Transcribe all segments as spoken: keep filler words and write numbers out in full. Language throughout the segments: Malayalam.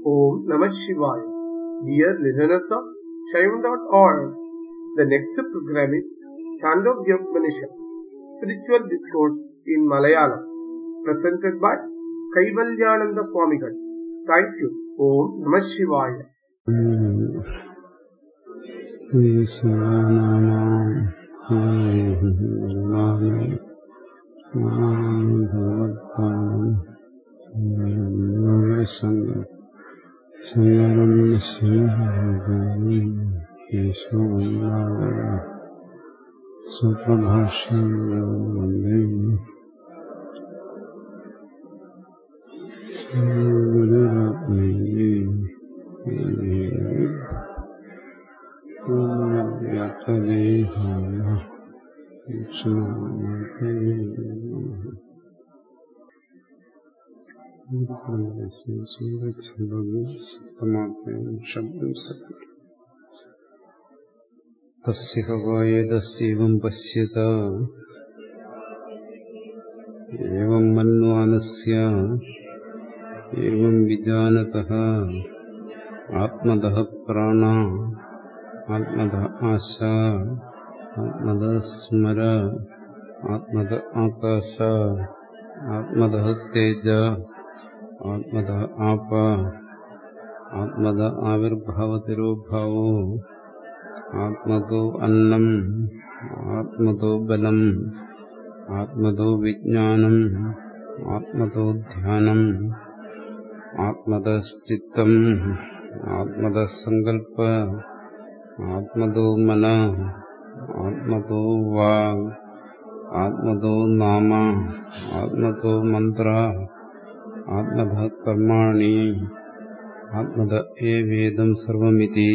Om Namah Shivaya. Dear listeners of Shaivan dot org, the next program is Chandogya Upanishad, Spiritual Discourse in Malayalam, presented by Kaivalyananda Swamigal. Thank you. Om Namah Shivaya. തസ്യഹവായേതസ്യൈവം പശ്യത ഏവം മന്വാനസ്യ ഏവം വിജാനതഃ ആത്മതഃ പ്രാണ ആത്മതഃ ആശ ആത്മതഃ സ്മര ആത്മതഃ ആകാശ ആത്മതഃ തേജ ആത്മതഃ ആപ ആത്മതഃ ആവിർഭാവതിരോഭാവോ ആത്മതോ അന്നം ആത്മതോ ബലം ആത്മതോ വിജ്ഞാനം ആത്മതോ ധ്യാനം ആത്മതശ്ചിത്തം ആത്മതഃ സങ്കൽപ്പ ആത്മതോ മനഃ ആത്മതോ വാഗ് ആത്മതോ നാമ ആത്മതോ മന്ത്ര ആത്മതഃ കർമാണി ആത്മതഃ ഏവേദം സർവമിതി.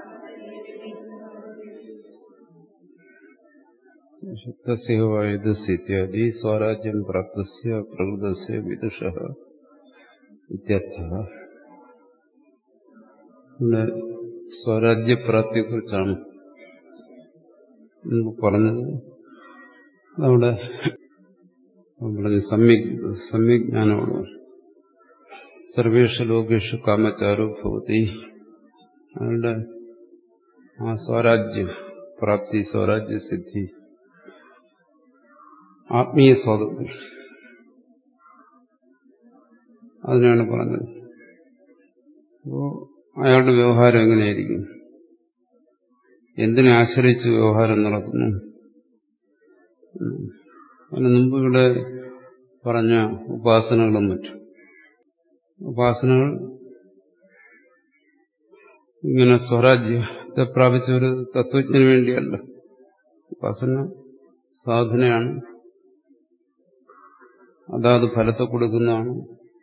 ഇത്യാദി സ്വരാജ്യം പ്രാപ്തസ്യ പ്രകൃതസ്യ വിദുഷഃ ഇത്യർത്ഥഃ. സ്വരാജ്യപ്രാപ്തിയെക്കുറിച്ചാണ് പറഞ്ഞത്. അവിടെ പറഞ്ഞു സമ്യക് സമ്യജ്ഞാനമുള്ളൂ. സർവേഷു ലോകേഷു കാമചാരോ ഭവതി. അവരുടെ ആ സ്വരാജ്യ പ്രാപ്തി, സ്വരാജ്യസിദ്ധി, ആത്മീയ സ്വാതന്ത്ര്യം, അതിനാണ് പറഞ്ഞത്. അപ്പോ അയാളുടെ വ്യവഹാരം എങ്ങനെയായിരിക്കും? എന്തിനെ ആശ്രയിച്ച് വ്യവഹാരം നടക്കുന്നു? അതിന് മുമ്പ് ഇവിടെ പറഞ്ഞ ഉപാസനകളും മറ്റും. ഉപാസനകൾ ഇങ്ങനെ സ്വരാജ്യത്തെ പ്രാപിച്ച ഒരു തത്വജ്ഞന് വേണ്ടിയല്ല. ഉപാസന സാധനയാണ്, അതാത് ഫലത്തെ കൊടുക്കുന്നതാണ്.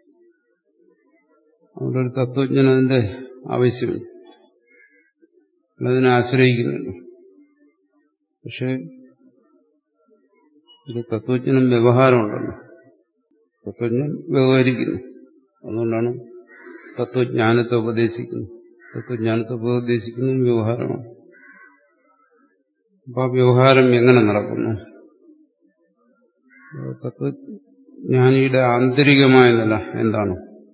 അവിടെ ഒരു തത്വജ്ഞൻ അതിന്റെ ആവശ്യമില്ല, അതിനെ ആശ്രയിക്കുന്നില്ല. പക്ഷെ ഒരു തത്വജ്ഞനും വ്യവഹാരമുണ്ടല്ലോ, തത്വജ്ഞൻ വ്യവഹരിക്കുന്നു. അതുകൊണ്ടാണ് തത്വജ്ഞാനത്തെ ഉപദേശിക്കുന്നത്. തത്വജ്ഞാനത്തെ ഉപദേശിക്കുന്ന വ്യവഹാരമാണ്. അപ്പൊ ആ വ്യവഹാരം എങ്ങനെ നടക്കുന്നു? തത്വജ്ഞാനിയുടെ ആന്തരികമായ നില എന്താണ്?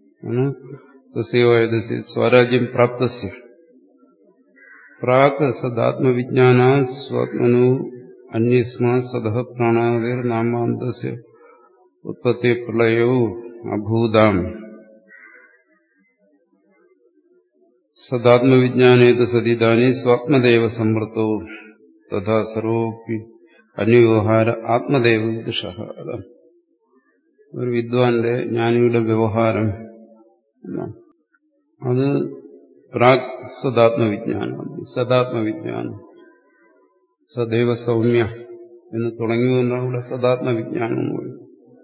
സ്വരാജ്യം പ്രാപ്തസ്യ പ്രാക് സദാത്മവിജ്ഞാന സ്വാത്മനോ അന്യസ്മാ സദഃ പ്രാണാദിർ നാമാന്തസ്യ ഉത്പത്തി പ്രളയോ അഭൂതാം സദാത്മവിജ്ഞാനേത സതിദാനി സ്വാത്മദേവ സമൃത്തോ തഥാ സർവോപി അന്യവ്യവഹാര ആത്മദേവ വിദുഷഃ. ഒരു വിദ്വാന്റെ, ജ്ഞാനിയുടെ വ്യവഹാരം അത് പ്രാക് സദാത്മവിജ്ഞാനം, സദാത്മവിജ്ഞാനം, സദൈവ സൗമ്യ എന്ന് തുടങ്ങിയതുകൊണ്ടാണ് ഇവിടെ സദാത്മവിജ്ഞാനം എന്ന് പറയുന്നത്.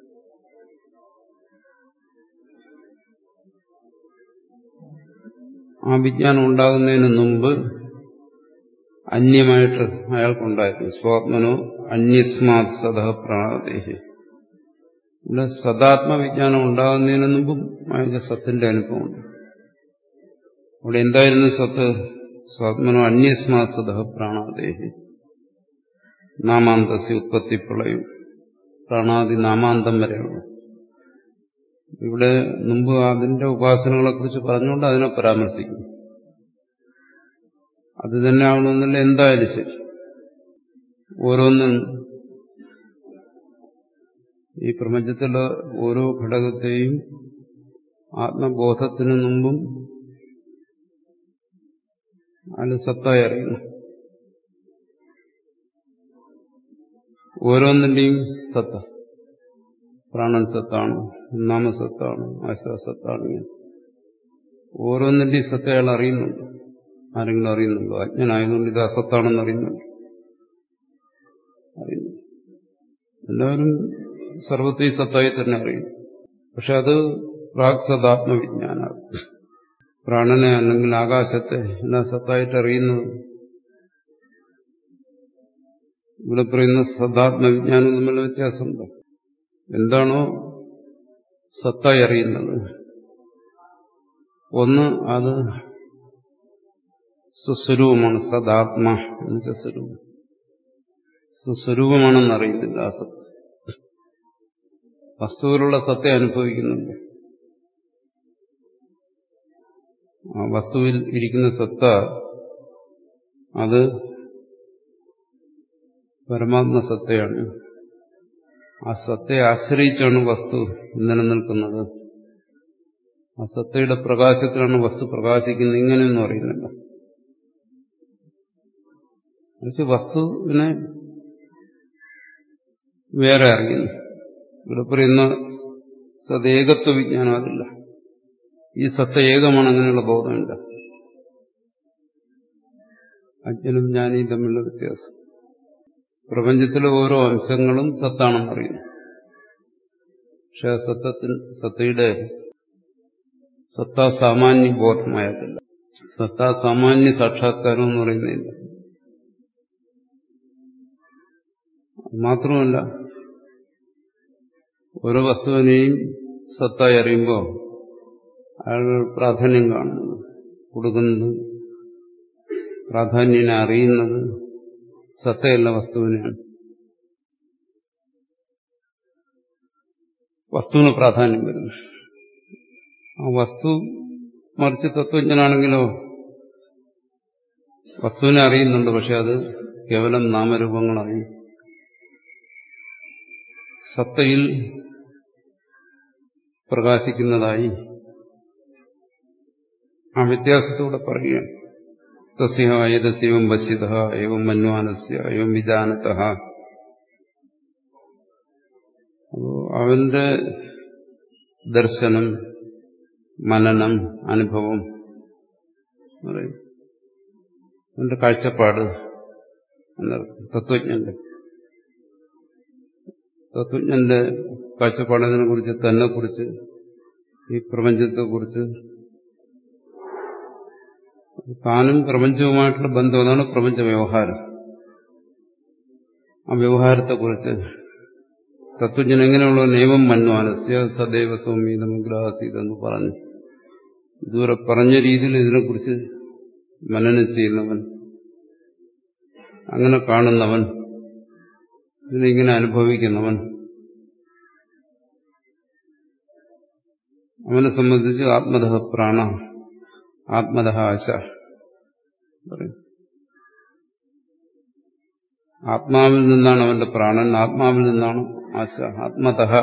ആ വിജ്ഞാനം ഉണ്ടാകുന്നതിന് മുമ്പ് അന്യമായിട്ട് അയാൾക്കുണ്ടായിരുന്നു. സ്വാത്മനോ അന്യസ്മാത് സദഃ പ്രാണാദേഹി. ഇവിടെ സദാത്മവിജ്ഞാനം ഉണ്ടാകുന്നതിന് മുമ്പും അയാൾക്ക് സത്തിന്റെ അനുഭവമുണ്ട്. അവിടെ എന്തായിരുന്നു സത്ത്? സ്വാത്മനോ അന്യസ്മാത് സദഃ പ്രാണാദേഹി. നാമാന്തസ്യ ഉത്പത്തി പ്രളയം, പ്രാണാദി നാമാന്തം വരെയാണ്. ഇവിടെ മുമ്പ് അതിന്റെ ഉപാസനകളെക്കുറിച്ച് പറഞ്ഞുകൊണ്ട് അതിനെ പരാമർശിക്കുന്നു. അത് തന്നെ ആവണമെന്നില്ല, എന്തായാലും ശരി. ഓരോന്നും ഈ പ്രപഞ്ചത്തിലെ ഓരോ ഘടകത്തെയും ആത്മബോധത്തിനു മുമ്പും അതിന് സത്തായി അറിയുന്നു. ഓരോന്നിന്റെയും സത്ത, പ്രാണൻ സത്താണ്, നാമസത്താണ്, ആശാസത്താണ്. ഓരോന്നിന്റെയും സത്ത അയാൾ അറിയുന്നുണ്ട്. ആരെങ്കിലും അറിയുന്നുണ്ടോ? അജ്ഞനായതുകൊണ്ട് ഇത് അസത്താണെന്ന് അറിയുന്നുണ്ട്. അറിയുന്നു. എല്ലാവരും സർവത്തെയും സത്തായി തന്നെ അറിയുന്നു. പക്ഷെ അത് പ്രാക്സദാത്മവിജ്ഞാനം. പ്രാണനെ അല്ലെങ്കിൽ ആകാശത്തെ എല്ലാം സത്തായിട്ട് അറിയുന്നത് ഇവിടെ പറയുന്ന സദാത്മവിജ്ഞാനം തമ്മിലുള്ള വ്യത്യാസമുണ്ടോ? എന്താണോ സത്തായി അറിയുന്നത്, ഒന്ന് അത് സ്വസ്വരൂപമാണ്. സദാത്മ എന്ന് വെച്ചാൽ സ്വരൂപം, സ്വസ്വരൂപമാണെന്ന് അറിയുന്നില്ല. ആ സത്ത് വസ്തുവിലുള്ള സത്തെ അനുഭവിക്കുന്നുണ്ട്. ആ വസ്തുവിൽ ഇരിക്കുന്ന സത്ത അത് പരമാത്മ സത്തയാണ്. ആ സത്തയെ ആശ്രയിച്ചാണ് വസ്തു നിലനിൽക്കുന്നത്. ആ സത്തയുടെ പ്രകാശത്തിലാണ് വസ്തു പ്രകാശിക്കുന്നത്. ഇങ്ങനെയൊന്നും അറിയുന്നില്ല. പക്ഷെ വസ്തുവിനെ വേറെ അറിയുന്നു. ഇവിടെ പറയുന്ന സദേകത്വ വിജ്ഞാനം അതില്ല. ഈ സത്ത ഏകമാണ്, അങ്ങനെയുള്ള ബോധമില്ല. അജ്ഞനും ജ്ഞാനിയും തമ്മിലുള്ള വ്യത്യാസം. പ്രപഞ്ചത്തിലെ ഓരോ അംശങ്ങളും സത്താണെന്നറിയുന്നു. പക്ഷെ ആ സത്തത്തിൽ സത്തയുടെ സത്താ സാമാന്യ ബോധമായതില്ല. സത്താ സാമാന്യ സാക്ഷാത്കാരം എന്ന് പറയുന്നില്ല. മാത്രമല്ല, ഓരോ വസ്തുവിനെയും സത്തായി അറിയുമ്പോൾ അയാൾ പ്രാധാന്യം കാണുന്നത്, കൊടുക്കുന്നത്, പ്രാധാന്യനെ അറിയുന്നത് സത്തയല്ല വസ്തുവിനെയാണ്. വസ്തുവിന് പ്രാധാന്യം വരുന്നു. ആ വസ്തു മറിച്ച് തത്വജ്ഞനാണെങ്കിലോ വസ്തുവിനെ അറിയുന്നുണ്ട്, പക്ഷെ അത് കേവലം നാമരൂപങ്ങൾ അറിയും. സത്തയിൽ പ്രകാശിക്കുന്നതായി ആ വ്യത്യാസത്തോടെ പറയുകയാണ്. തസ്യ ഏതസ്യവം പശ്യതഃ ഏവം മന്വാനസ്യ ഏവം വിജാനതഃ. അപ്പോൾ അവന്റെ ദർശനം, മനനം, അനുഭവം, അവന്റെ കാഴ്ചപ്പാട് എന്നർത്ഥം. തത്വജ്ഞന്റെ തത്വജ്ഞന്റെ കാഴ്ചപ്പാടിനെ കുറിച്ച്, തന്നെ കുറിച്ച്, ഈ പ്രപഞ്ചത്തെക്കുറിച്ച്, താനും പ്രപഞ്ചവുമായിട്ടുള്ള ബന്ധം, അതാണ് പ്രപഞ്ച വ്യവഹാരം. ആ വ്യവഹാരത്തെക്കുറിച്ച് തത്വജ്ഞൻ എങ്ങനെയുള്ള നൈവം മന്വാനസ്യ സദൈവ സൗമ്യതമഗ്രാസീതെന്ന് പറഞ്ഞു. ഇതുവരെ പറഞ്ഞ രീതിയിൽ ഇതിനെക്കുറിച്ച് മനനം ചെയ്യുന്നവൻ, അങ്ങനെ കാണുന്നവൻ, ഇതിനിങ്ങനെ അനുഭവിക്കുന്നവൻ, അവനെ സംബന്ധിച്ച് ആത്മതഃ പ്രാണ ആത്മതഃ ആശ പറയും. ആത്മാവിൽ നിന്നാണ് അവന്റെ പ്രാണൻ, ആത്മാവിൽ നിന്നാണ് ആശ. ആത്മതഃ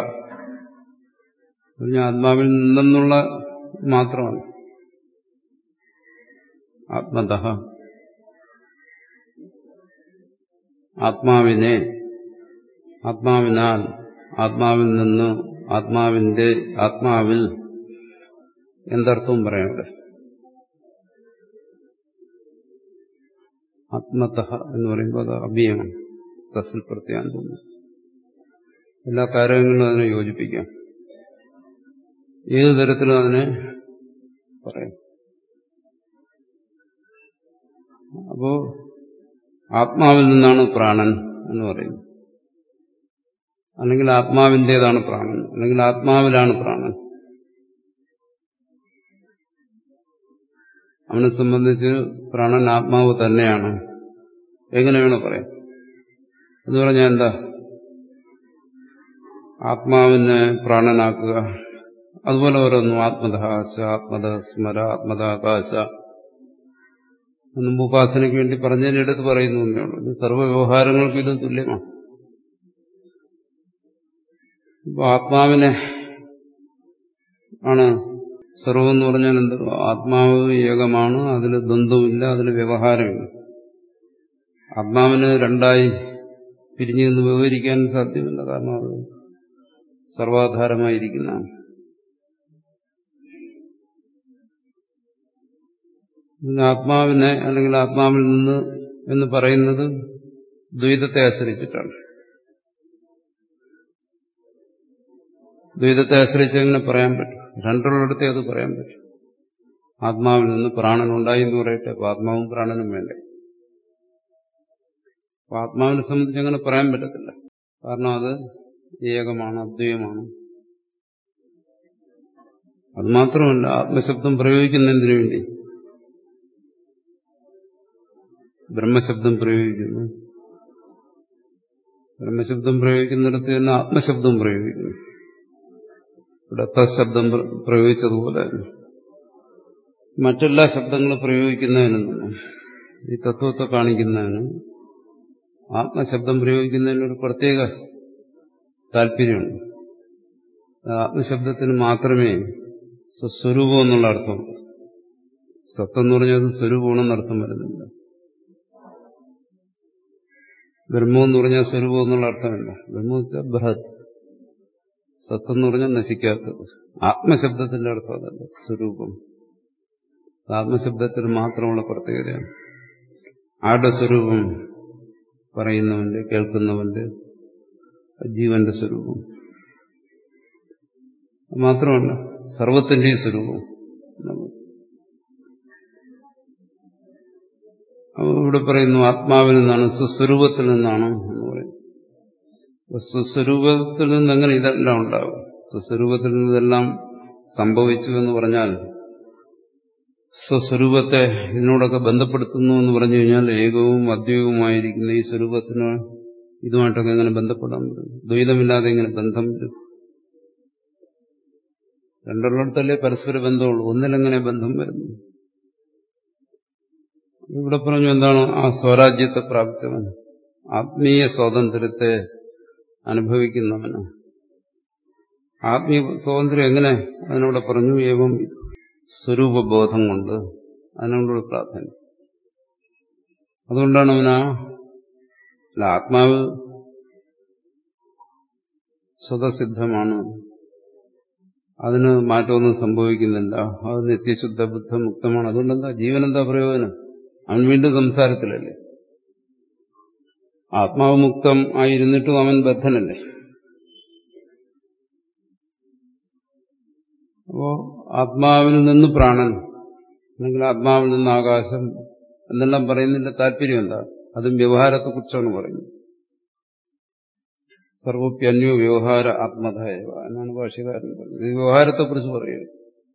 ആത്മാവിൽ നിന്നുള്ള മാത്രമാണ്. ആത്മതഃ ആത്മാവിനെ, ആത്മാവിനാൽ, ആത്മാവിൽ നിന്ന്, ആത്മാവിന്റെ, ആത്മാവിൽ എന്തർത്ഥവും പറയാം ഇവിടെ. ആത്മതഃ എന്ന് പറയുമ്പോൾ അത് അഭ്യയമാണ്. തസ്സിൽ പ്രത്യാൻ തോന്നുന്നു. എല്ലാ കാര്യങ്ങളും അതിനെ യോജിപ്പിക്കാം. ഏതു തരത്തിലും അതിനെ പറയാം. അപ്പോ ആത്മാവിൽ നിന്നാണ് പ്രാണൻ എന്ന് പറയുന്നത്, അല്ലെങ്കിൽ ആത്മാവിന്റേതാണ് പ്രാണൻ, അല്ലെങ്കിൽ ആത്മാവിലാണ് പ്രാണൻ. അവനെ സംബന്ധിച്ച് പ്രാണൻ ആത്മാവ് തന്നെയാണ്. എങ്ങനെ വേണം പറയാം? എന്ന് പറഞ്ഞാൽ എന്താ? ആത്മാവിനെ പ്രാണനാക്കുക, അതുപോലെ ഓരോന്നു ആത്മദാശ, ആത്മദ സ്മര, ആത്മദാകാശ. മുമ്പ് ഉപാസനയ്ക്ക് വേണ്ടി പറഞ്ഞതിനെടുത്ത് പറയുന്നു എന്നേ ഉള്ളൂ. ഇത് സർവ്വ വ്യവഹാരങ്ങൾക്കും ഇത് തുല്യമാണ്. ഇപ്പൊ ആത്മാവിനെ ആണ് സർവം എന്ന് പറഞ്ഞാൽ എന്ത്? ആത്മാവ് ഏകമാണ്, അതിൽ ദ്വന്ദ്വമില്ല, അതിൽ വ്യവഹാരമില്ല. ആത്മാവിന് രണ്ടായി പിരിഞ്ഞു നിന്ന് വിവരിക്കാൻ സാധ്യമല്ല. കാരണം അത് സർവാധാരമായിരിക്കുന്നതാണ്. ആത്മാവിനെ അല്ലെങ്കിൽ ആത്മാവിൽ നിന്ന് എന്ന് പറയുന്നത് ദ്വൈതത്തെ ആശ്രയിച്ചിട്ടാണ്. ദ്വൈതത്തെ ആശ്രയിച്ച് എങ്ങനെ പറയാൻ പറ്റും? രണ്ടുള്ളിടത്തെ അത് പറയാൻ പറ്റും. ആത്മാവിൽ നിന്ന് പ്രാണൻ ഉണ്ടായി എന്ന് പറയട്ടെ, അപ്പൊ ആത്മാവും പ്രാണനും വേണ്ടേ? അപ്പൊ ആത്മാവിനെ സംബന്ധിച്ച് അങ്ങനെ പറയാൻ പറ്റത്തില്ല. കാരണം അത് ഏകമാണ്, അദ്വൈതമാണ്. അത് മാത്രമല്ല, ആത്മശബ്ദം പ്രയോഗിക്കുന്നതിനു വേണ്ടി ബ്രഹ്മശബ്ദം പ്രയോഗിക്കുന്നു. ബ്രഹ്മശബ്ദം പ്രയോഗിക്കുന്നിടത്ത് തന്നെ ആത്മശബ്ദം പ്രയോഗിക്കുന്നു. ഇവിടെ തശബ്ദം പ്രയോഗിച്ചതുപോലെ മറ്റെല്ലാ ശബ്ദങ്ങളും പ്രയോഗിക്കുന്നതിനും ഈ തത്വത്തെ കാണിക്കുന്നതിന് ആത്മശബ്ദം പ്രയോഗിക്കുന്നതിനൊരു പ്രത്യേക താല്പര്യമുണ്ട്. ആത്മശബ്ദത്തിന് മാത്രമേ സ്വസ്വരൂപം എന്നുള്ള അർത്ഥമുണ്ട്. സത്തെന്ന് പറഞ്ഞാൽ അത് സ്വരൂപമാണെന്ന് അർത്ഥം വരുന്നില്ല. ബ്രഹ്മം എന്ന് പറഞ്ഞാൽ സ്വരൂപം എന്നുള്ള അർത്ഥമില്ല. ബ്രഹ്മം വെച്ചാൽ ബൃഹത്. സത്തെന്ന് പറഞ്ഞാൽ നശിക്കാത്തത്. ആത്മശബ്ദത്തിന്റെ അർത്ഥം അതല്ല, സ്വരൂപം. ആത്മശബ്ദത്തിന് മാത്രമുള്ള പ്രത്യേകതയാണ്. ആരുടെ സ്വരൂപം? പറയുന്നവന്റെ, കേൾക്കുന്നവന്റെ, ജീവന്റെ സ്വരൂപം. മാത്രമല്ല സർവത്തിന്റെയും സ്വരൂപം. ഇവിടെ പറയുന്നു ആത്മാവിൽ നിന്നാണ്, സ്വസ്വരൂപത്തിൽ നിന്നാണ് എന്ന് പറയുന്നു. സ്വസ്വരൂപത്തിൽ നിന്ന് എങ്ങനെ ഇതെല്ലാം ഉണ്ടാകും? സ്വസ്വരൂപത്തിൽ നിന്ന് ഇതെല്ലാം സംഭവിച്ചു എന്ന് പറഞ്ഞാൽ സ്വസ്വരൂപത്തെ ഇതിനോടൊക്കെ ബന്ധപ്പെടുത്തുന്നു എന്ന് പറഞ്ഞു കഴിഞ്ഞാൽ ഏകവും അദ്വൈതവുമായിരിക്കുന്ന ഈ സ്വരൂപത്തിന് ഇതുമായിട്ടൊക്കെ എങ്ങനെ ബന്ധപ്പെടാൻ പറ്റും? ദ്വൈതമില്ലാതെ എങ്ങനെ ബന്ധം വരും? രണ്ടുള്ളിടത്തല്ലേ പരസ്പര ബന്ധമുള്ളൂ, ഒന്നിലെങ്ങനെ ബന്ധം വരുന്നു? ഇവിടെ പറഞ്ഞു എന്താണ്? ആ സ്വരാജ്യത്തെ പ്രാപിച്ചവൻ, ആത്മീയ സ്വാതന്ത്ര്യത്തെ അനുഭവിക്കുന്നവന്. ആത്മീയ സ്വാതന്ത്ര്യം എങ്ങനെ? അതിനോട് പറഞ്ഞു ഏവം സ്വരൂപബോധം കൊണ്ട്. അതിനോടുള്ള പ്രാധാന്യം. അതുകൊണ്ടാണ് അവനാ അല്ല ആത്മാവ് സ്വതസിദ്ധമാണ്, അതിന് മാറ്റമൊന്നും സംഭവിക്കുന്നില്ല, അത് നിത്യശുദ്ധ ബുദ്ധ മുക്തമാണ്. അതുകൊണ്ടെന്താ ജീവനെന്താ പ്രയോജനം? അവൻ വീണ്ടും സംസാരത്തിലല്ലേ. ആത്മാവ് മുക്തം ആയിരുന്നിട്ടും അവൻ ബദ്ധനല്ലേ. അപ്പോ ആത്മാവിൽ നിന്ന് പ്രാണൻ അല്ലെങ്കിൽ ആത്മാവിൽ നിന്ന് ആകാശം എന്നെല്ലാം പറയുന്നതിന്റെ താല്പര്യം എന്താ? അതും വ്യവഹാരത്തെക്കുറിച്ചാണ് പറയുന്നത്. സർവപ്യന്യോ വ്യവഹാര ആത്മധയവ എന്നാണ് ഭാഷ്യകാരൻ പറയുന്നത്. ഇത് വ്യവഹാരത്തെക്കുറിച്ച് പറയുന്നത്.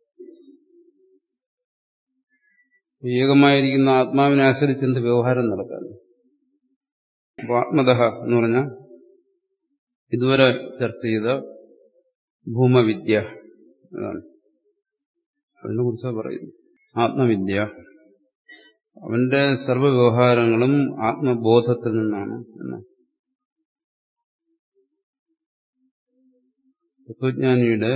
ഏകമായിരിക്കുന്ന ആത്മാവിനെ ആശ്രയിച്ച് എന്ത് വ്യവഹാരം നടക്കാൻ? അപ്പോൾ ആത്മതഃ എന്ന് പറഞ്ഞാൽ ഇതുവരെ ചർച്ച ചെയ്ത ഭൂമവിദ്യ അതാണ്. അതിനെ കുറിച്ചാണ് പറയുന്നത്. ആത്മവിദ്യ, അവന്റെ സർവ്വവ്യവഹാരങ്ങളും ആത്മബോധത്തിൽ നിന്നാണ് എന്നാണ്. തത്വജ്ഞാനിയുടെ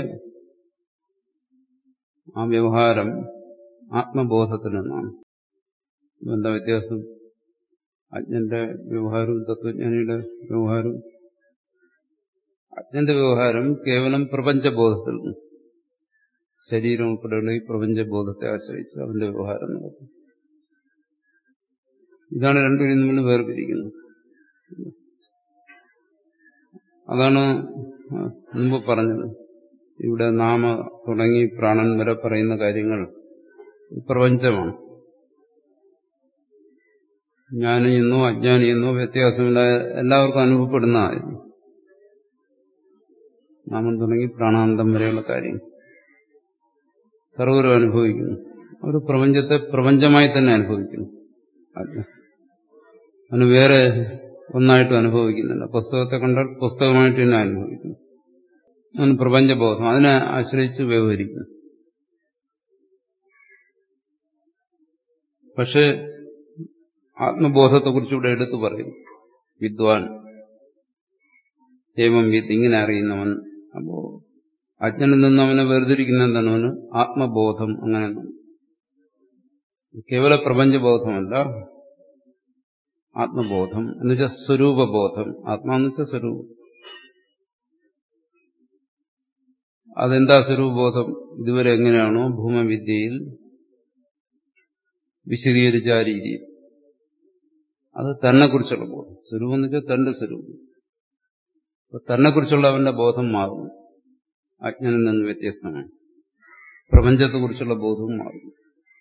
ആ വ്യവഹാരം ആത്മബോധത്തിൽ നിന്നാണ്. എന്താ വ്യത്യാസം? അജ്ഞന്റെ വ്യവഹാരവും തത്വജ്ഞാനിയുടെ വ്യവഹാരവും. അജ്ഞന്റെ വ്യവഹാരം കേവലം പ്രപഞ്ചബോധത്തിൽ നിന്ന്, ശരീരം ഉൾപ്പെടെയുള്ള ഈ പ്രപഞ്ചബോധത്തെ ആശ്രയിച്ച് അവന്റെ വ്യവഹാരം നടക്കും. ഇതാണ് രണ്ടുപേരും തമ്മിൽ വേർപിരിക്കുന്നത്. അതാണ് മുമ്പ് പറഞ്ഞത്. ഇവിടെ നാമ തുടങ്ങി പ്രാണൻ വരെ പറയുന്ന കാര്യങ്ങൾ പ്രപഞ്ചമാണ്. ജ്ഞാനിയെന്നോ അജ്ഞാനിയെന്നോ വ്യത്യാസമില്ല, എല്ലാവർക്കും അനുഭവപ്പെടുന്നതായിരുന്നു. നാമം തുടങ്ങി പ്രാണാന്തം വരെയുള്ള കാര്യങ്ങൾ സർവരും അനുഭവിക്കുന്നു. അവർ പ്രപഞ്ചത്തെ പ്രപഞ്ചമായി തന്നെ അനുഭവിക്കുന്നു. അതിന് വേറെ ഒന്നായിട്ടും അനുഭവിക്കുന്നില്ല. പുസ്തകത്തെ കണ്ടാൽ പുസ്തകമായിട്ട് തന്നെ അനുഭവിക്കുന്നു. അവന് പ്രപഞ്ചബോധം, അതിനെ ആശ്രയിച്ച് വ്യവഹരിക്കുന്നു. പക്ഷെ ആത്മബോധത്തെക്കുറിച്ചുകൂടെ എടുത്തു പറയും. വിദ്വാൻ ഏവം വിത്ത്, ഇങ്ങനെ അറിയുന്നവൻ. അപ്പോ അജ്ഞനിൽ നിന്ന് അവനെ വേർതിരിക്കുന്ന എന്താണ്? അവന് ആത്മബോധം. അങ്ങനെ കേവല പ്രപഞ്ചബോധമല്ല, ആത്മബോധം എന്ന് വെച്ചാൽ സ്വരൂപബോധം. ആത്മാന്ന് വെച്ചാൽ സ്വരൂപം. അതെന്താ സ്വരൂപബോധം? ഇതുവരെ എങ്ങനെയാണോ ഭൂമവിദ്യയിൽ വിശദീകരിച്ച ആ രീതിയിൽ, അത് തന്നെ കുറിച്ചുള്ള ബോധം. സ്വരൂപം എന്ന് വെച്ചാൽ തന്റെ സ്വരൂപം. അപ്പൊ തന്നെ കുറിച്ചുള്ള അവന്റെ ബോധം മാറുന്നു, അജ്ഞനിൽ നിന്ന് വ്യത്യസ്തമാണ്. പ്രപഞ്ചത്തെക്കുറിച്ചുള്ള ബോധവും മാറുന്നു.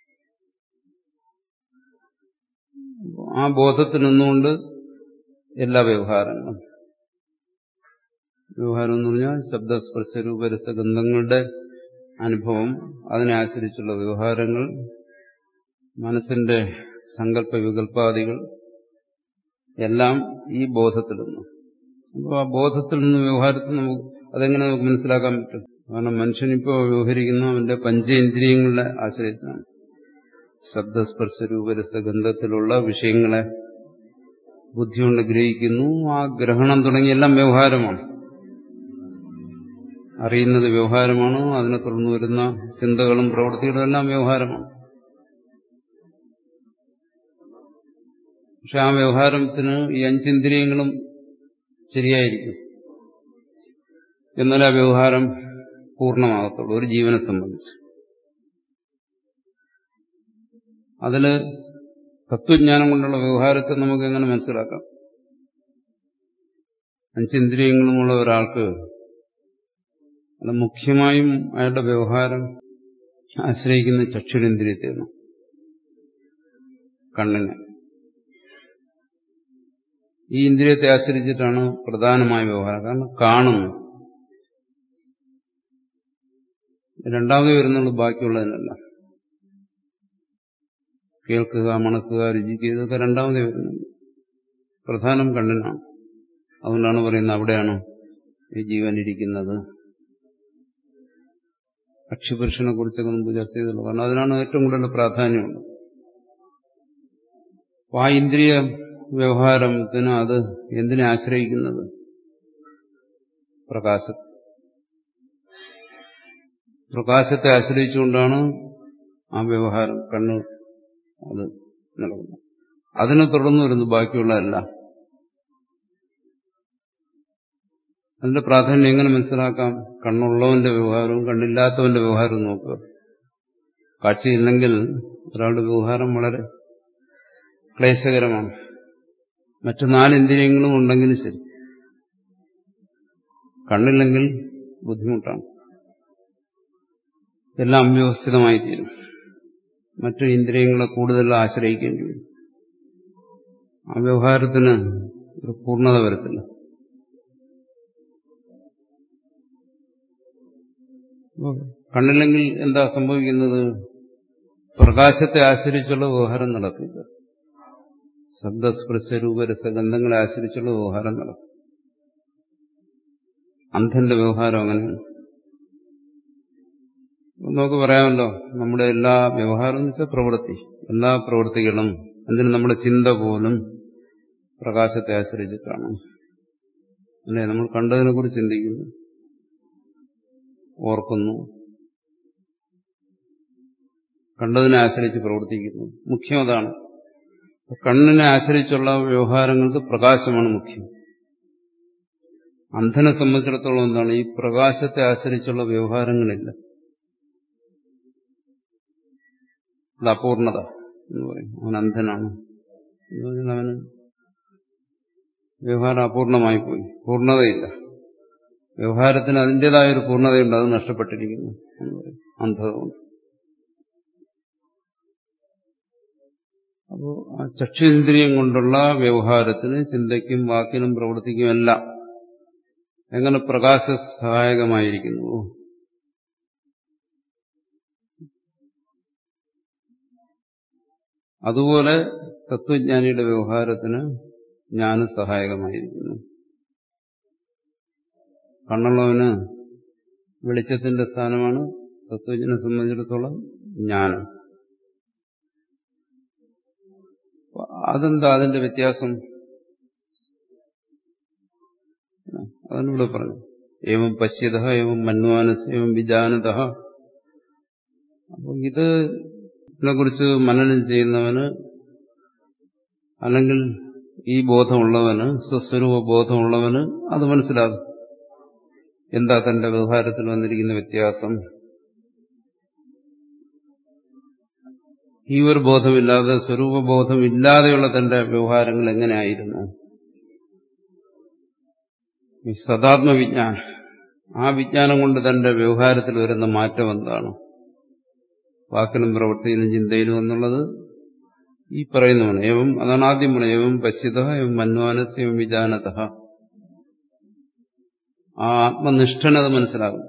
ആ ബോധത്തിൽ നിന്നുകൊണ്ട് എല്ലാ വ്യവഹാരങ്ങളും, വ്യവഹാരം എന്ന് പറഞ്ഞാൽ ശബ്ദസ്പർശ രൂപരസഗന്ധങ്ങളുടെ അനുഭവം, അതിനെ ആശ്രയിച്ചുള്ള വ്യവഹാരങ്ങൾ, മനസ്സിന്റെ സങ്കല്പ വികല്പാദികൾ എല്ലാം ഈ ബോധത്തിൽ നിന്ന്. അപ്പോൾ ആ ബോധത്തിൽ നിന്ന് വ്യവഹാരത്തിൽ നമുക്ക് അതെങ്ങനെ നമുക്ക് മനസ്സിലാക്കാൻ പറ്റും? കാരണം മനുഷ്യനിപ്പോ വ്യവഹരിക്കുന്ന അവന്റെ പഞ്ചേന്ദ്രിയങ്ങളെ ആശ്രയിച്ചാണ്. ശബ്ദസ്പർശ രൂപരസഗന്ധത്തിലുള്ള വിഷയങ്ങളെ ബുദ്ധി കൊണ്ട് ഗ്രഹിക്കുന്നു. ആ ഗ്രഹണം തുടങ്ങിയെല്ലാം വ്യവഹാരമാണ്. അറിയുന്നത് വ്യവഹാരമാണ്. അതിനെ തുടർന്ന് വരുന്ന ചിന്തകളും പ്രവൃത്തികളും എല്ലാം വ്യവഹാരമാണ്. പക്ഷെ ആ വ്യവഹാരത്തിന് ഈ അഞ്ചിന്ദ്രിയങ്ങളും ശരിയായിരിക്കും, എന്നാൽ ആ വ്യവഹാരം പൂർണ്ണമാകത്തുള്ളൂ ഒരു ജീവനെ സംബന്ധിച്ച്. അതില് തത്വജ്ഞാനം കൊണ്ടുള്ള വ്യവഹാരത്തെ നമുക്ക് എങ്ങനെ മനസ്സിലാക്കാം? അഞ്ചിന്ദ്രിയങ്ങളുമുള്ള ഒരാൾക്ക് അത് മുഖ്യമായും അയാളുടെ വ്യവഹാരം ആശ്രയിക്കുന്ന ചക്ഷുരേന്ദ്രിയത്തെയാണ്, കണ്ണിനെ. ഈ ഇന്ദ്രിയത്തെ ആശ്രയിച്ചിട്ടാണ് പ്രധാനമായ വ്യവഹാരം. കാരണം കാണുന്നു. രണ്ടാമത് വരുന്നുള്ളൂ ബാക്കിയുള്ളതിനല്ല. കേൾക്കുക, മണക്കുക, രുചിക്കുക, ഇതൊക്കെ രണ്ടാമതേ വരുന്നുള്ളൂ. പ്രധാനം കണ്ണിനാണ്. അതുകൊണ്ടാണ് പറയുന്നത് അവിടെയാണ് ഈ ജീവൻ ഇരിക്കുന്നത്. അക്ഷിപുരുഷനെ കുറിച്ചൊക്കെ മുമ്പ് ചർച്ച ചെയ്തുള്ളൂ. കാരണം അതിനാണ് ഏറ്റവും കൂടുതൽ പ്രാധാന്യമുള്ളത്. ആ ഇന്ദ്രിയ വ്യവഹാരത്തിന് അത് എന്തിനെ ആശ്രയിക്കുന്നത്? പ്രകാശം. പ്രകാശത്തെ ആശ്രയിച്ചുകൊണ്ടാണ് ആ വ്യവഹാരം, കണ്ണ് അത് നടക്കുന്നത്. അതിനെ തുടർന്ന് വരുന്നു ബാക്കിയുള്ളതല്ല. അതിന്റെ പ്രാധാന്യം എങ്ങനെ മനസ്സിലാക്കാം? കണ്ണുള്ളവന്റെ വ്യവഹാരവും കണ്ണില്ലാത്തവന്റെ വ്യവഹാരവും നോക്കുക. കാഴ്ചയില്ലെങ്കിൽ ഒരാളുടെ വ്യവഹാരം വളരെ ക്ലേശകരമാണ്. മറ്റു നാല് ഇന്ദ്രിയങ്ങളും ഉണ്ടെങ്കിലും ശരി, കണ്ണില്ലെങ്കിൽ ബുദ്ധിമുട്ടാണ്. എല്ലാം അവ്യവസ്ഥിതമായി തീരും. മറ്റു ഇന്ദ്രിയങ്ങളെ കൂടുതൽ ആശ്രയിക്കേണ്ടി വരും. ആ വ്യവഹാരത്തിന് ഒരു പൂർണ്ണത വരത്തില്ല. കണ്ണില്ലെങ്കിൽ എന്താ സംഭവിക്കുന്നത്? പ്രകാശത്തെ ആശ്രയിച്ചുള്ള വ്യവഹാരം നടക്കില്ല. ശബ്ദസ്പർശ രൂപരസഗന്ധങ്ങളെ ആശ്രയിച്ചുള്ള വ്യവഹാരം നടക്കും. അന്ധന്റെ വ്യവഹാരം അങ്ങനെയാണ്. നമുക്ക് പറയാമല്ലോ, നമ്മുടെ എല്ലാ വ്യവഹാരം എന്ന് വെച്ചാൽ പ്രവൃത്തി, എല്ലാ പ്രവൃത്തികളും, എന്തിനും നമ്മുടെ ചിന്ത പോലും പ്രകാശത്തെ ആശ്രയിച്ചിട്ടാണ്. അല്ലെ? നമ്മൾ കണ്ടതിനെ കുറിച്ച് ചിന്തിക്കുന്നു, ഓർക്കുന്നു, കണ്ടതിനെ ആശ്രയിച്ച് പ്രവർത്തിക്കുന്നു. മുഖ്യം അതാണ്. കണ്ണിനെ ആശ്രയിച്ചുള്ള വ്യവഹാരങ്ങൾക്ക് പ്രകാശമാണ് മുഖ്യം. അന്ധനെ സംബന്ധിച്ചിടത്തോളം എന്താണ്? ഈ പ്രകാശത്തെ ആശ്രയിച്ചുള്ള വ്യവഹാരങ്ങളില്ല. അത് അപൂർണത എന്ന് പറയും. അവൻ അന്ധനാണ് എന്ന് പറഞ്ഞാൽ അവന് വ്യവഹാരം അപൂർണമായി പോയി, പൂർണ്ണതയില്ല. വ്യവഹാരത്തിന് അതിൻ്റെതായ ഒരു പൂർണ്ണതയുണ്ട്, അത് നഷ്ടപ്പെട്ടിരിക്കുന്നു എന്ന് പറയും, അന്ധത കൊണ്ട്. അപ്പോൾ ആ ചക്ഷുന്ദ്രിയം കൊണ്ടുള്ള വ്യവഹാരത്തിന്, ചിന്തയ്ക്കും വാക്കിനും പ്രവൃത്തിക്കും എല്ലാം എങ്ങനെ പ്രകാശ സഹായകമായിരിക്കുന്നു? അതുപോലെ തത്വജ്ഞാനിയുടെ വ്യവഹാരത്തിന് ജ്ഞാനം സഹായകമായിരിക്കുന്നു. കണ്ണുള്ളവന് വെളിച്ചത്തിന്റെ സ്ഥാനമാണ് തത്വജ്ഞനെ സംബന്ധിച്ചിടത്തോളം ജ്ഞാനം. അതെന്താ അതിന്റെ വ്യത്യാസം? അതിനൂടെ പറഞ്ഞു. ഏവം പശ്യത, ഏവം മന്വാനസ്, ഏവം വിജാനത. അപ്പോൾ ഇതിനെ കുറിച്ച് മനനം ചെയ്യുന്നവന്, അല്ലെങ്കിൽ ഈ ബോധമുള്ളവന്, സ്വസ്വരൂപ ബോധമുള്ളവന് അത് മനസ്സിലാകും. എന്താ തന്റെ വ്യവഹാരത്തിൽ വന്നിരിക്കുന്ന വ്യത്യാസം? ഈ ഒരു ബോധമില്ലാതെ, സ്വരൂപബോധമില്ലാതെയുള്ള തന്റെ വ്യവഹാരങ്ങൾ എങ്ങനെയായിരുന്നു? ഈ സദാത്മവിജ്ഞാനം, ആ വിജ്ഞാനം കൊണ്ട് തന്റെ വ്യവഹാരത്തിൽ വരുന്ന മാറ്റം എന്താണ്? വാക്കിലും പ്രവൃത്തിയിലും ചിന്തയിലും എന്നുള്ളത് ഈ പറയുന്നതാണ്. ഏവം, അതാണ് ആദ്യം പറയുന്നത്. ഏവം പശ്യത, ഏവം മന്വാനസ്, ഏവം വിജാനത. ആ ആത്മനിഷ്ഠനത് മനസ്സിലാകും.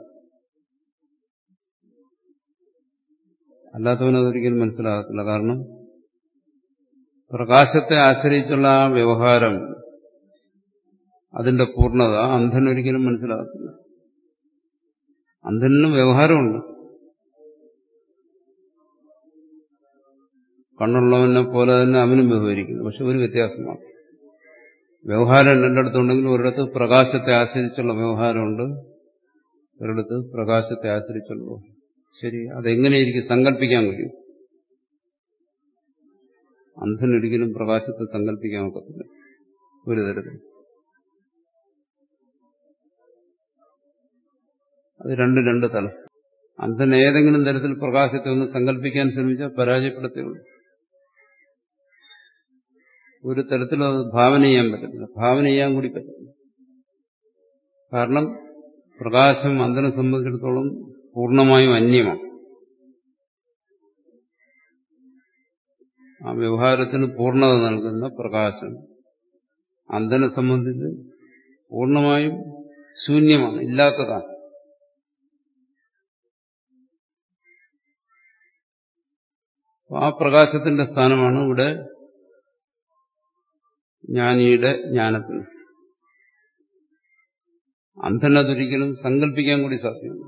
അല്ലാത്തവനതൊരിക്കലും മനസ്സിലാകത്തില്ല. കാരണം പ്രകാശത്തെ ആശ്രയിച്ചുള്ള ആ വ്യവഹാരം, അതിന്റെ പൂർണ്ണത അന്ധനൊരിക്കലും മനസ്സിലാകത്തില്ല. അന്ധനും വ്യവഹാരമുണ്ട്. കണ്ണുള്ളവനെ പോലെ തന്നെ അവനും വ്യവഹരിക്കുന്നു. പക്ഷെ ഒരു വ്യത്യാസമാണ്. വ്യവഹാരം രണ്ടിടത്തുണ്ടെങ്കിലും ഒരിടത്ത് പ്രകാശത്തെ ആശ്രയിച്ചുള്ള വ്യവഹാരമുണ്ട്, ഒരിടത്ത് പ്രകാശത്തെ ആശ്രയിച്ചുള്ള. ശരി, അതെങ്ങനെയിരിക്കും സങ്കല്പിക്കാൻ കഴിയും? അന്ധനൊരിക്കലും പ്രകാശത്തെ സങ്കല്പിക്കാൻ ഒക്കത്തില്ല ഒരു തരത്തിൽ. അത് രണ്ട് രണ്ട് തലം. അന്ധൻ ഏതെങ്കിലും തരത്തിൽ പ്രകാശത്തെ ഒന്ന് സങ്കല്പിക്കാൻ ശ്രമിച്ചാൽ പരാജയപ്പെടുത്തുകയുള്ളൂ. ഒരു തരത്തിലും അത് ഭാവന ചെയ്യാൻ പറ്റത്തില്ല. ഭാവന ചെയ്യാൻ കൂടി പറ്റില്ല. കാരണം പ്രകാശം അന്ധനെ സംബന്ധിച്ചിടത്തോളം പൂർണ്ണമായും അന്യമാണ്. ആ വ്യവഹാരത്തിന് പൂർണ്ണത നൽകുന്ന പ്രകാശം അന്ധനെ സംബന്ധിച്ച് പൂർണ്ണമായും ശൂന്യമാണ്, ഇല്ലാത്തതാണ്. ആ പ്രകാശത്തിന്റെ സ്ഥാനമാണ് ഇവിടെ ജ്ഞാനിയുടെ ജ്ഞാനത്തിന്. അന്ധനതൊരിക്കലും സങ്കല്പിക്കാൻ കൂടി സാധ്യമല്ല.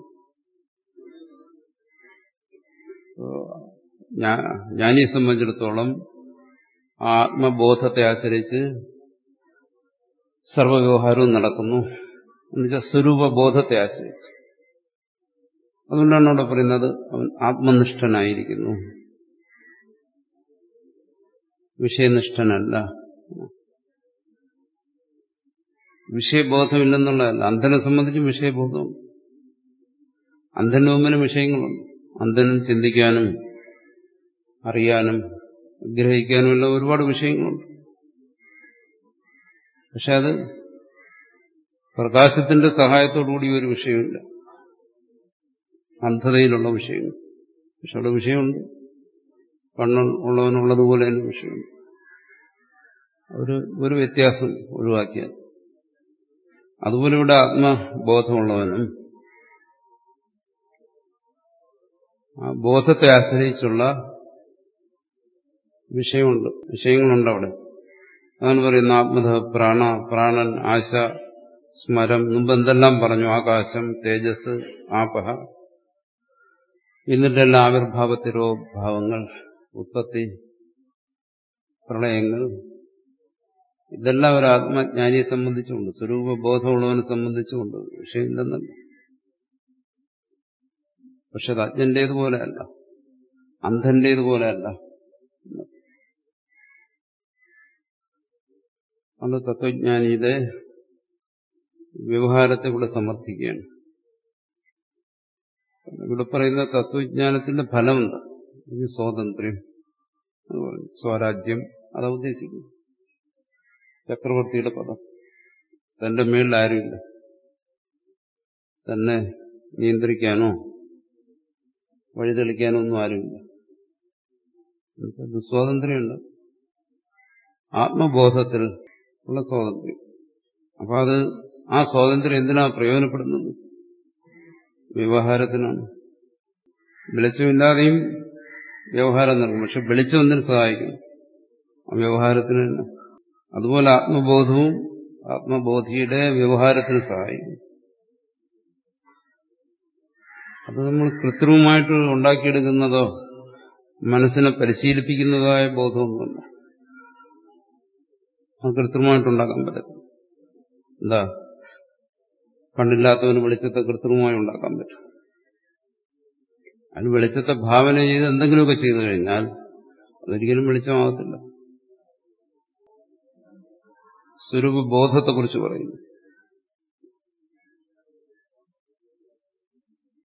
ജ്ഞാനിയെ സംബന്ധിച്ചിടത്തോളം ആത്മബോധത്തെ ആശ്രയിച്ച് സർവ്വവ്യവഹാരവും നടക്കുന്നു. എന്നുവെച്ചാൽ സ്വരൂപബോധത്തെ ആശ്രയിച്ച്. അതുകൊണ്ടാണ് അവിടെ പറയുന്നത് അവൻ ആത്മനിഷ്ഠനായിരിക്കുന്നു, വിഷയനിഷ്ഠനല്ല. വിഷയബോധമില്ലെന്നുള്ളതല്ല. അന്ധനെ സംബന്ധിച്ച് വിഷയബോധം. അന്ധന് മുമ്പിന് വിഷയങ്ങളുണ്ട്. അന്ധനും ചിന്തിക്കാനും അറിയാനും ഗ്രഹിക്കാനുമുള്ള ഒരുപാട് വിഷയങ്ങളുണ്ട്. പക്ഷെ അത് പ്രകാശത്തിന്റെ സഹായത്തോടുകൂടി ഒരു വിഷയമില്ല. അന്ധതയിലുള്ള വിഷയങ്ങൾ. പക്ഷെ അവിടെ വിഷയമുണ്ട്. കണ്ണുള്ളവനുള്ളതുപോലെ തന്നെ വിഷയമുണ്ട്. ഒരു ഒരു വ്യത്യാസം ഒഴിവാക്കിയാൽ. അതുപോലെ ഇവിടെ ആത്മബോധമുള്ളവനും ആ ബോധത്തെ ആശ്രയിച്ചുള്ള വിഷയമുണ്ട്, വിഷയങ്ങളുണ്ട് അവിടെ. അതാണ് പറയുന്ന ആത്മധ പ്രാണ, പ്രാണൻ, ആശ, സ്മരം. മുമ്പ് എന്തെല്ലാം പറഞ്ഞു? ആകാശം, തേജസ്, ആപഹ. എന്നിട്ടെല്ലാം ആവിർഭാവത്തിരോഭാവങ്ങൾ, ഉത്പത്തി, പ്രളയങ്ങൾ. ഇതെല്ലാം ഒരു ആത്മജ്ഞാനിയെ സംബന്ധിച്ചുകൊണ്ട്, സ്വരൂപബോധമുള്ളവനെ സംബന്ധിച്ചുകൊണ്ട് വിഷയമില്ലെന്നല്ല. പക്ഷെ അത് അജ്ഞന്റേതുപോലെ അല്ല, അന്ധന്റേതുപോലെ അല്ല. അത് തത്വജ്ഞാനിയുടെ വ്യവഹാരത്തെ ഇവിടെ സമർത്ഥിക്കുകയാണ്. ഇവിടെ പറയുന്ന തത്വജ്ഞാനത്തിന്റെ ഫലമുണ്ട്. ഇത് സ്വാതന്ത്ര്യം, സ്വരാജ്യം, അതാ ഉദ്ദേശിക്കുന്നു. ചക്രവർത്തിയുടെ പദം. തന്റെ മേളിൽ ആരുമില്ല, തന്നെ നിയന്ത്രിക്കാനോ വഴിതെളിക്കാനോ ഒന്നും ആരുമില്ല. സ്വാതന്ത്ര്യമുണ്ട്, ആത്മബോധത്തിൽ ഉള്ള സ്വാതന്ത്ര്യം. അപ്പൊ അത് ആ സ്വാതന്ത്ര്യം എന്തിനാ പ്രയോജനപ്പെടുന്നത്? വ്യവഹാരത്തിനാണ്. വെളിച്ചമില്ലാതെയും വ്യവഹാരം നടക്കും. പക്ഷെ വെളിച്ചം എന്തിനു സഹായിക്കുന്നു? ആ വ്യവഹാരത്തിന് തന്നെ. അതുപോലെ ആത്മബോധവും ആത്മബോധിയുടെ വ്യവഹാരത്തിന് സഹായിക്കുന്നു. അത് നമ്മൾ കൃത്രിമമായിട്ട് ഉണ്ടാക്കിയെടുക്കുന്നതോ മനസ്സിനെ പരിശീലിപ്പിക്കുന്നതായ ബോധമൊന്നുമല്ല. അത് കൃത്രിമമായിട്ടുണ്ടാക്കാൻ പറ്റും. എന്താ, കണ്ണില്ലാത്തവന് വെളിച്ചത്തെ കൃത്രിമമായി ഉണ്ടാക്കാൻ പറ്റും. അതിന് വെളിച്ചത്തെ ഭാവന ചെയ്ത് എന്തെങ്കിലുമൊക്കെ ചെയ്തു കഴിഞ്ഞാൽ അതൊരിക്കലും വെളിച്ചമാകത്തില്ല. സ്വരൂപബോധത്തെക്കുറിച്ച് പറയുന്നു.